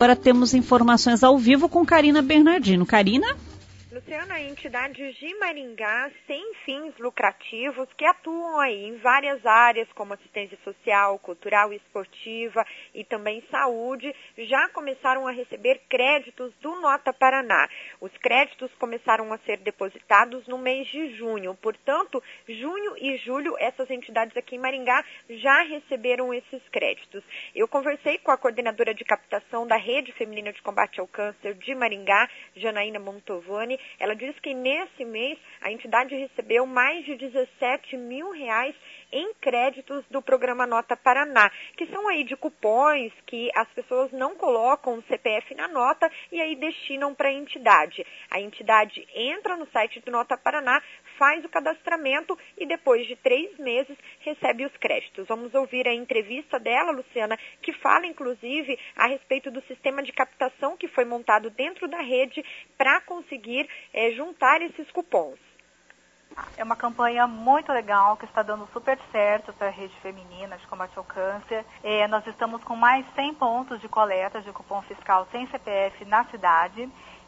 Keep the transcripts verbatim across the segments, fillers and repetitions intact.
Agora temos informações ao vivo com Karina Bernardino. Karina? Luciana, entidades de Maringá sem fins lucrativos que atuam aí em várias áreas como assistência social, cultural e esportiva e também saúde já começaram a receber créditos do Nota Paraná. Os créditos começaram a ser depositados no mês de junho, portanto, junho e julho essas entidades aqui em Maringá já receberam esses créditos. Eu conversei com a coordenadora de captação da Rede Feminina de Combate ao Câncer de Maringá, Janaína Montovani. Ela disse que nesse mês a entidade recebeu mais de dezessete mil reais em créditos do programa Nota Paraná, que são aí de cupons que as pessoas não colocam o C P F na nota e aí destinam para a entidade. A entidade entra no site do Nota Paraná, faz o cadastramento e depois de três meses recebe os créditos. Vamos ouvir a entrevista dela, Luciana, que fala inclusive a respeito do sistema de captação que foi montado dentro da rede para conseguir é, juntar esses cupons. É uma campanha muito legal que está dando super certo para a Rede Feminina de Combate ao Câncer. É, nós estamos com mais cem pontos de coleta de cupom fiscal sem C P F na cidade,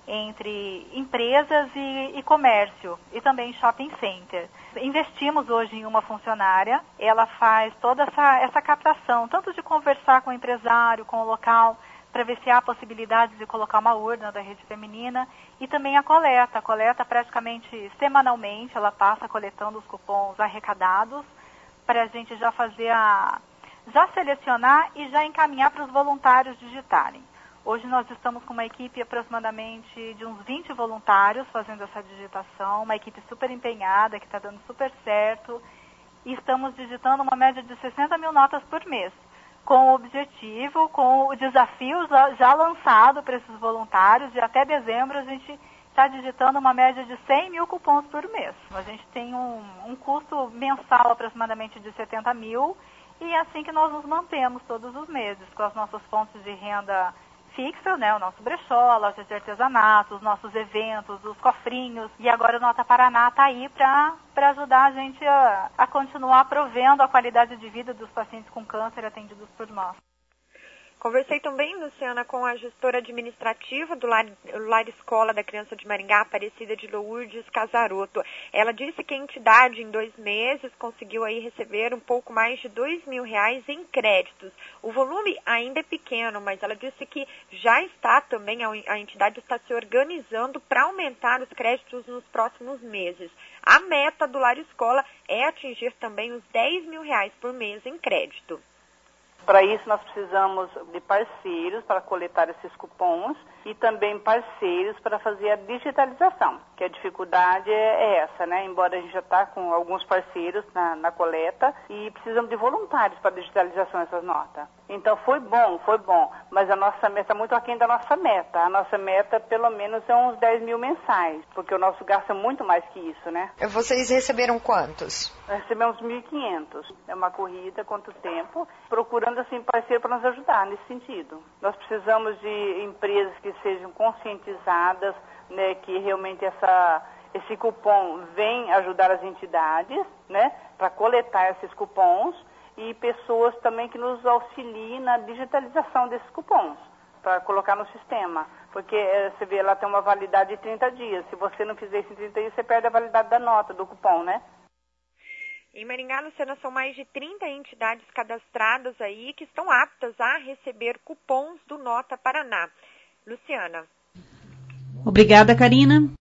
entre empresas e, e comércio, e também shopping center. Investimos hoje em uma funcionária, ela faz toda essa, essa captação, tanto de conversar com o empresário, com o local, para ver se há possibilidade de colocar uma urna da Rede Feminina, e também a coleta. A coleta praticamente semanalmente, ela passa coletando os cupons arrecadados, para a gente já fazer a... já selecionar e já encaminhar para os voluntários digitarem. Hoje nós estamos com uma equipe aproximadamente de uns vinte voluntários fazendo essa digitação, uma equipe super empenhada, que está dando super certo, e estamos digitando uma média de sessenta mil notas por mês, com o objetivo, com o desafio já, já lançado para esses voluntários, e até dezembro a gente está digitando uma média de cem mil cupons por mês. A gente tem um, um custo mensal aproximadamente de setenta mil, e é assim que nós nos mantemos todos os meses, com as nossas fontes de renda fixa, né, o nosso brechó, a loja de artesanato, os nossos eventos, os cofrinhos, e agora o Nota Paraná está aí para ajudar a gente a, a continuar provendo a qualidade de vida dos pacientes com câncer atendidos por nós. Conversei também, Luciana, com a gestora administrativa do Lar, Lar Escola da Criança de Maringá, Aparecida de Lourdes Casaroto. Ela disse que a entidade, em dois meses, conseguiu aí receber um pouco mais de dois mil reais em créditos. O volume ainda é pequeno, mas ela disse que já está também, a entidade está se organizando para aumentar os créditos nos próximos meses. A meta do Lar Escola é atingir também os dez mil reais por mês em crédito. Para isso, nós precisamos de parceiros para coletar esses cupons e também parceiros para fazer a digitalização, que a dificuldade é essa, né? Embora a gente já está com alguns parceiros na, na coleta e precisamos de voluntários para a digitalização dessas notas. Então, foi bom, foi bom, mas a nossa meta está muito aquém da nossa meta. A nossa meta, pelo menos, é uns dez mil mensais, porque o nosso gasto é muito mais que isso, né? Vocês receberam quantos? Nós recebemos mil e quinhentos. É uma corrida, quanto tempo, procurando assim parceiro para nos ajudar nesse sentido. Nós precisamos de empresas que sejam conscientizadas, né, que realmente essa, esse cupom vem ajudar as entidades, né, para coletar esses cupons, e pessoas também que nos auxiliem na digitalização desses cupons, para colocar no sistema. Porque é, você vê, lá tem uma validade de trinta dias. Se você não fizer isso em trinta dias, você perde a validade da nota, do cupom, né? Em Maringá, Luciana, são mais de trinta entidades cadastradas aí que estão aptas a receber cupons do Nota Paraná. Luciana. Obrigada, Karina.